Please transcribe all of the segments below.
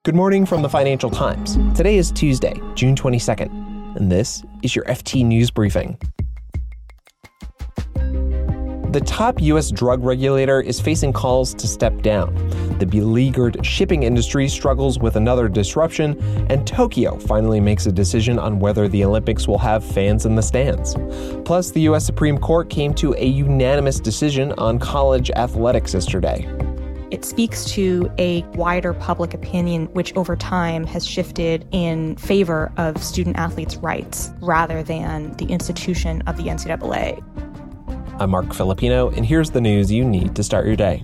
Good morning from the Financial Times. Today is Tuesday, June 22nd, and this is your FT News Briefing. The top U.S. drug regulator is facing calls to step down. The beleaguered shipping industry struggles with another disruption, and Tokyo finally makes a decision on whether the Olympics will have fans in the stands. Plus, the U.S. Supreme Court came to a unanimous decision on college athletics yesterday. It speaks to a wider public opinion, which over time has shifted in favor of student athletes' rights rather than the institution of the NCAA. I'm Mark Filipino, and here's the news you need to start your day.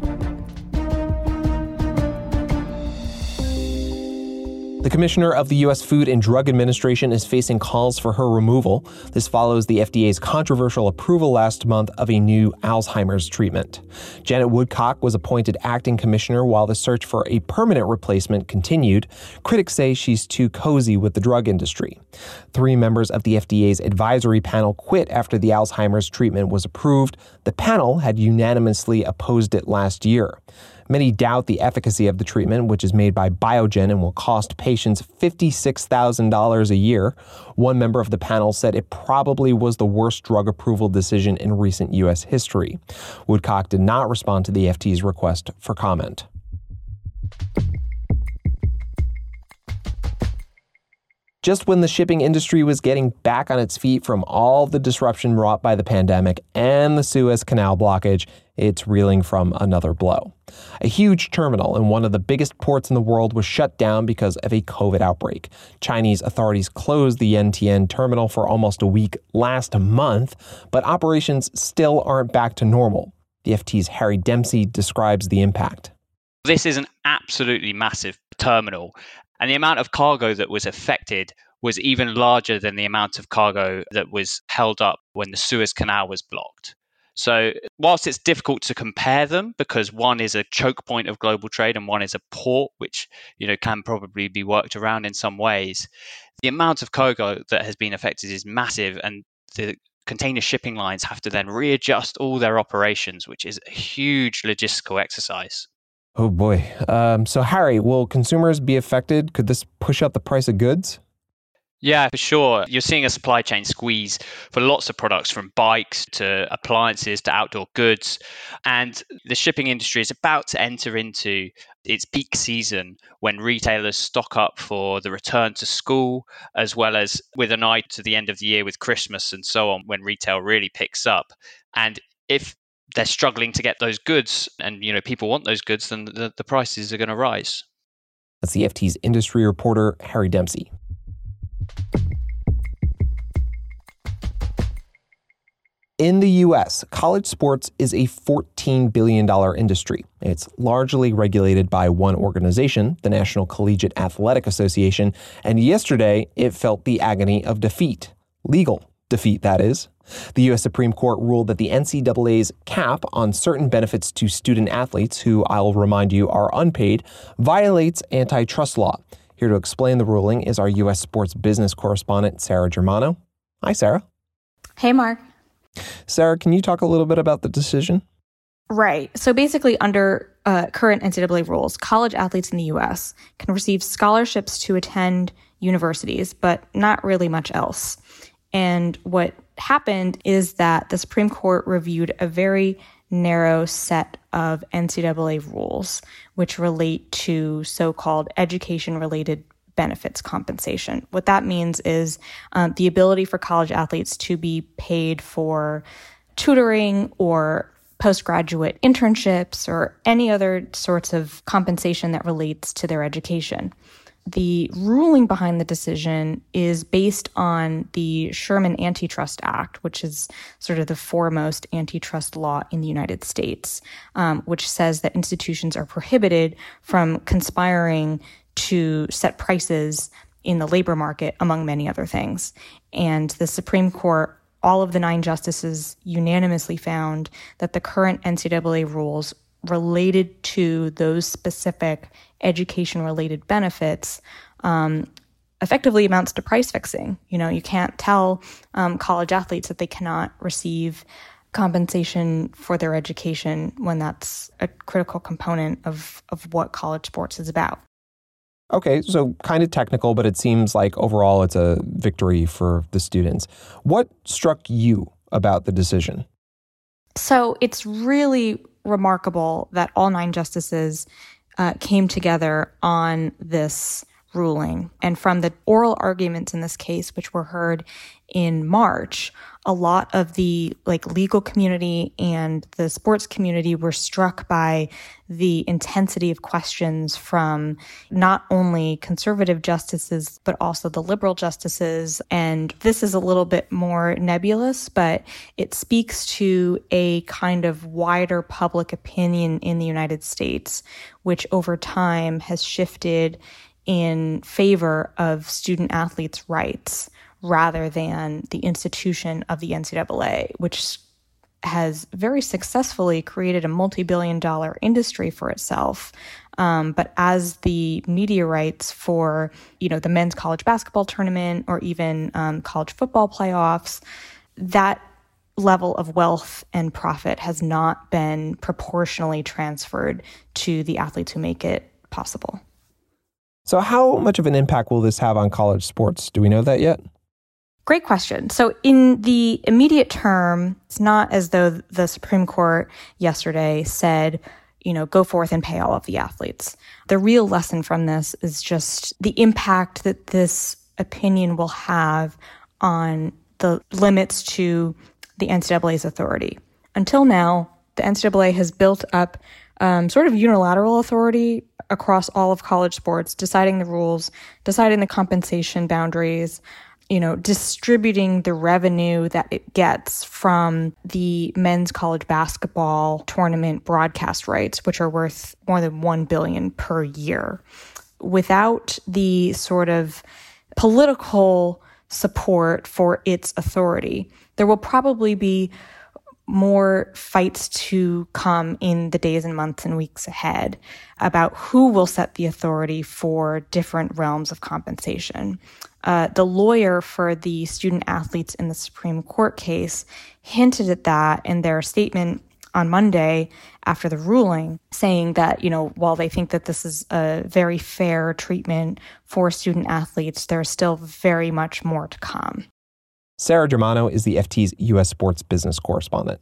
The commissioner of the U.S. Food and Drug Administration is facing calls for her removal. This follows the FDA's controversial approval last month of a new Alzheimer's treatment. Janet Woodcock was appointed acting commissioner while the search for a permanent replacement continued. Critics say she's too cozy with the drug industry. 3 members of the FDA's advisory panel quit after the Alzheimer's treatment was approved. The panel had unanimously opposed it last year. Many doubt the efficacy of the treatment, which is made by Biogen and will cost patients $56,000 a year. One member of the panel said it probably was the worst drug approval decision in recent U.S. history. Woodcock did not respond to the FT's request for comment. Just when the shipping industry was getting back on its feet from all the disruption wrought by the pandemic and the Suez Canal blockage, it's reeling from another blow. A huge terminal in one of the biggest ports in the world was shut down because of a COVID outbreak. Chinese authorities closed the Yantian terminal for almost a week last month, but operations still aren't back to normal. The FT's Harry Dempsey describes the impact. This is an absolutely massive terminal, and the amount of cargo that was affected was even larger than the amount of cargo that was held up when the Suez Canal was blocked. So whilst it's difficult to compare them because one is a choke point of global trade and one is a port, which can probably be worked around in some ways, the amount of cargo that has been affected is massive, and the container shipping lines have to then readjust all their operations, which is a huge logistical exercise. Oh boy. So Harry, will consumers be affected? Could this push up the price of goods? Yeah, for sure. You're seeing a supply chain squeeze for lots of products, from bikes to appliances to outdoor goods. And the shipping industry is about to enter into its peak season when retailers stock up for the return to school, as well as with an eye to the end of the year with Christmas and so on, when retail really picks up. And if they're struggling to get those goods and people want those goods, then the prices are going to rise. That's the FT's industry reporter, Harry Dempsey. In the U.S., college sports is a $14 billion industry. It's largely regulated by one organization, the National Collegiate Athletic Association, and yesterday it felt the agony of defeat. Legal defeat, that is. The U.S. Supreme Court ruled that the NCAA's cap on certain benefits to student athletes, who I'll remind you are unpaid, violates antitrust law. Here to explain the ruling is our U.S. sports business correspondent, Sarah Germano. Hi, Sarah. Hey, Mark. Sarah, can you talk a little bit about the decision? Right. So basically, under current NCAA rules, college athletes in the U.S. can receive scholarships to attend universities, but not really much else. And what happened is that the Supreme Court reviewed a very narrow set of NCAA rules, which relate to so-called education-related benefits compensation. What that means is the ability for college athletes to be paid for tutoring or postgraduate internships or any other sorts of compensation that relates to their education. The ruling behind the decision is based on the Sherman Antitrust Act, which is sort of the foremost antitrust law in the United States, which says that institutions are prohibited from conspiring to set prices in the labor market, among many other things. And the Supreme Court, all of the 9 justices unanimously found that the current NCAA rules related to those specific education-related benefits effectively amounts to price fixing. You can't tell college athletes that they cannot receive compensation for their education when that's a critical component of what college sports is about. Okay, so kind of technical, but it seems like overall it's a victory for the students. What struck you about the decision? So it's really remarkable that all 9 justices came together on this ruling. And from the oral arguments in this case, which were heard in March, a lot of the legal community and the sports community were struck by the intensity of questions from not only conservative justices, but also the liberal justices. And this is a little bit more nebulous, but it speaks to a kind of wider public opinion in the United States, which over time has shifted in favor of student athletes' rights rather than the institution of the NCAA, which has very successfully created a multi-billion-dollar industry for itself. But as the media rights for, the men's college basketball tournament or even college football playoffs, that level of wealth and profit has not been proportionally transferred to the athletes who make it possible. So how much of an impact will this have on college sports? Do we know that yet? Great question. So in the immediate term, it's not as though the Supreme Court yesterday said, go forth and pay all of the athletes. The real lesson from this is just the impact that this opinion will have on the limits to the NCAA's authority. Until now, the NCAA has built up sort of unilateral authority across all of college sports, deciding the rules, deciding the compensation boundaries, distributing the revenue that it gets from the men's college basketball tournament broadcast rights, which are worth more than $1 billion per year. Without the sort of political support for its authority, there will probably be more fights to come in the days and months and weeks ahead about who will set the authority for different realms of compensation. The lawyer for the student athletes in the Supreme Court case hinted at that in their statement on Monday after the ruling, saying that, while they think that this is a very fair treatment for student athletes, there's still very much more to come. Sarah Germano is the FT's U.S. sports business correspondent.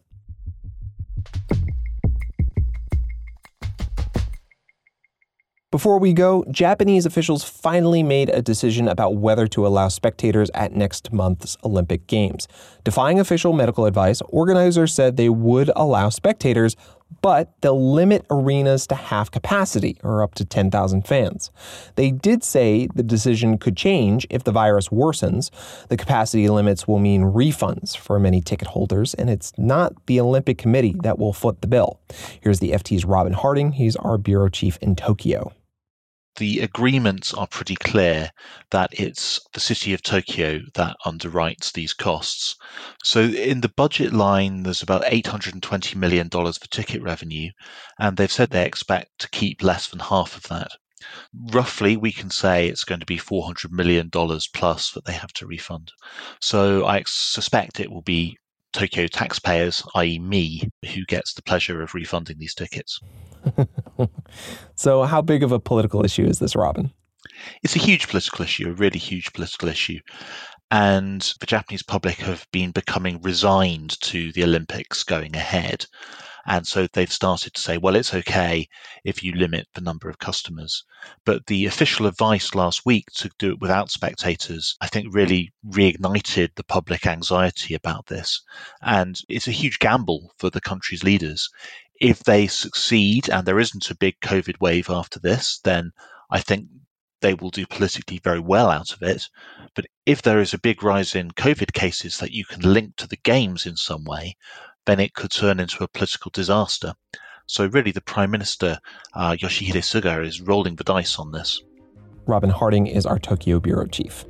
Before we go, Japanese officials finally made a decision about whether to allow spectators at next month's Olympic Games. Defying official medical advice, organizers said they would allow spectators, but they'll limit arenas to half capacity, or up to 10,000 fans. They did say the decision could change if the virus worsens. The capacity limits will mean refunds for many ticket holders, and it's not the Olympic Committee that will foot the bill. Here's the FT's Robin Harding. He's our bureau chief in Tokyo. The agreements are pretty clear that it's the city of Tokyo that underwrites these costs. So in the budget line, there's about $820 million for ticket revenue, and they've said they expect to keep less than half of that. Roughly, we can say it's going to be $400 million plus that they have to refund. So I suspect it will be Tokyo taxpayers, i.e. me, who gets the pleasure of refunding these tickets. So how big of a political issue is this, Robin? It's a huge political issue, a really huge political issue. And the Japanese public have been becoming resigned to the Olympics going ahead. And so they've started to say, well, it's okay if you limit the number of customers. But the official advice last week to do it without spectators, I think really reignited the public anxiety about this. And it's a huge gamble for the country's leaders. If they succeed and there isn't a big COVID wave after this, then I think they will do politically very well out of it. But if there is a big rise in COVID cases that you can link to the games in some way, then it could turn into a political disaster. So really the Prime Minister, Yoshihide Suga, is rolling the dice on this. Robin Harding is our Tokyo bureau chief.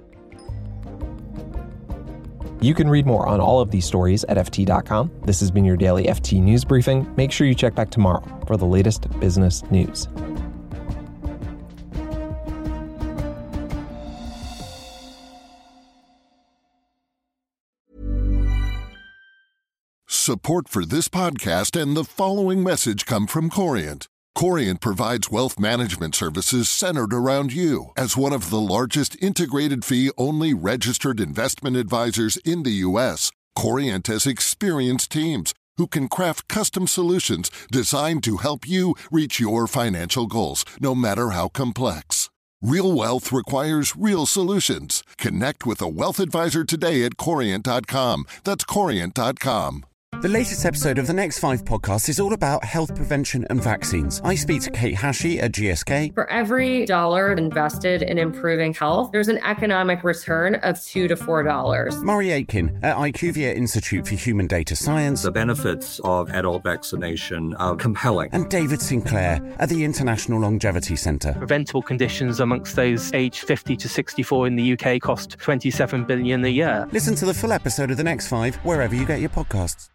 You can read more on all of these stories at FT.com. This has been your daily FT News Briefing. Make sure you check back tomorrow for the latest business news. Support for this podcast and the following message come from Corient. Corient provides wealth management services centered around you. As one of the largest integrated fee-only registered investment advisors in the U.S., Corient has experienced teams who can craft custom solutions designed to help you reach your financial goals, no matter how complex. Real wealth requires real solutions. Connect with a wealth advisor today at Corient.com. That's Corient.com. The latest episode of the Next 5 podcast is all about health prevention and vaccines. I speak to Kate Hashey at GSK. For every dollar invested in improving health, there's an economic return of $2 to $4. Murray Aitken at IQVIA Institute for Human Data Science. The benefits of adult vaccination are compelling. And David Sinclair at the International Longevity Centre. Preventable conditions amongst those aged 50 to 64 in the UK cost $27 billion a year. Listen to the full episode of the Next 5 wherever you get your podcasts.